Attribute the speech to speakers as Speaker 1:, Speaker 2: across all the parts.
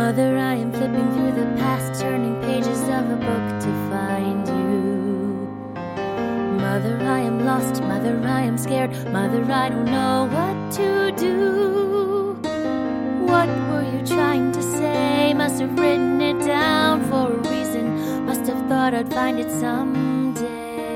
Speaker 1: Mother, I am flipping through the past, turning pages of a book to find you. Mother, I am lost. Mother, I am scared. Mother, I don't know what to do. What were you trying to say? Must have written it down for a reason. Must have thought I'd find it someday.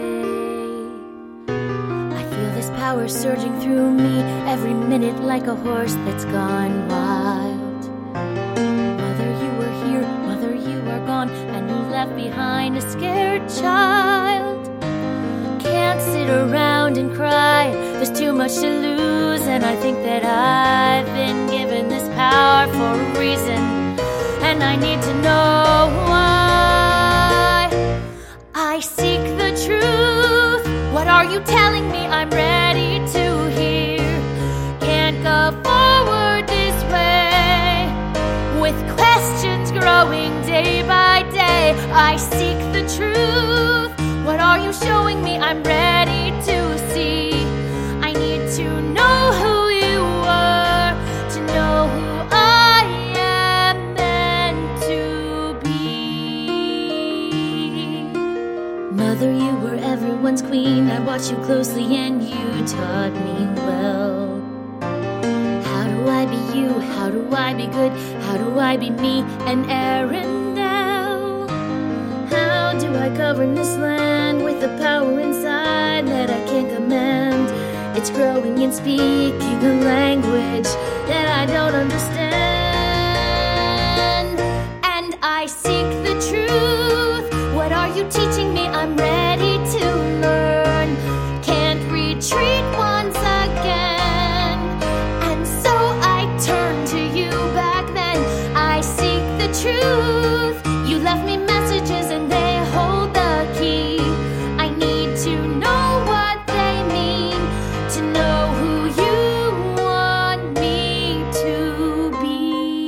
Speaker 1: I feel this power surging through me every minute like a horse that's gone wild. Mother, you were here. Mother, you are gone, and you left behind a scared child. Can't sit around and cry. There's too much to lose, and I think that I've been given this power for a reason, and I need to know why. I seek the truth. What are you telling me? I'm ready to hear. Can't go forward this way with questions growing day by day. I seek the truth. What are you showing me? I'm ready to see. I need to know who you are, to know who I am meant to be. Mother, you were everyone's queen. I watched you closely and you taught me well. How do I be you? How do I be good? How do I be me and Arendelle? How do I govern this land with the power inside that I can't command? It's growing and speaking a language that I don't understand. And I seek the truth. What are you teaching me? I'm ready to learn. Can't retreat once again. And so I turn to you back then. I seek the truth. You left me messages and they hold the key. I need to know what they mean, to know who you want me to be.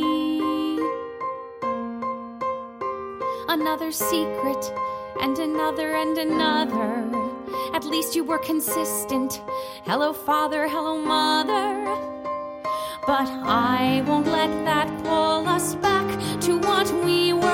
Speaker 2: Another secret, and another and another. At least you were consistent. Hello, Father, hello, Mother. But I won't let that pull us back to what we were